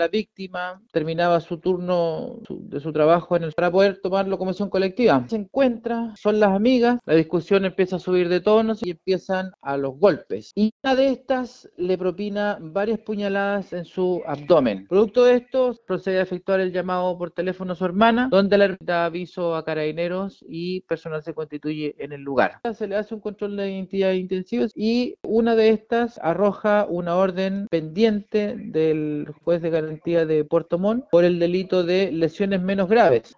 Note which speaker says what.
Speaker 1: la víctima terminaba su turno de su trabajo para poder tomar locomoción colectiva. Se encuentra, son las amigas, la discusión empieza a subir de tonos y empiezan a los golpes. Y una de estas le propina varias puñaladas en su abdomen. Producto de esto, procede a efectuar el llamado por teléfono a su hermana, donde la da aviso a carabineros y personal se constituye en el lugar. Se le hace un control de identidad intensivo y una de estas arroja una orden pendiente del juez de garantía de Puerto Montt por el delito de lesiones menos graves.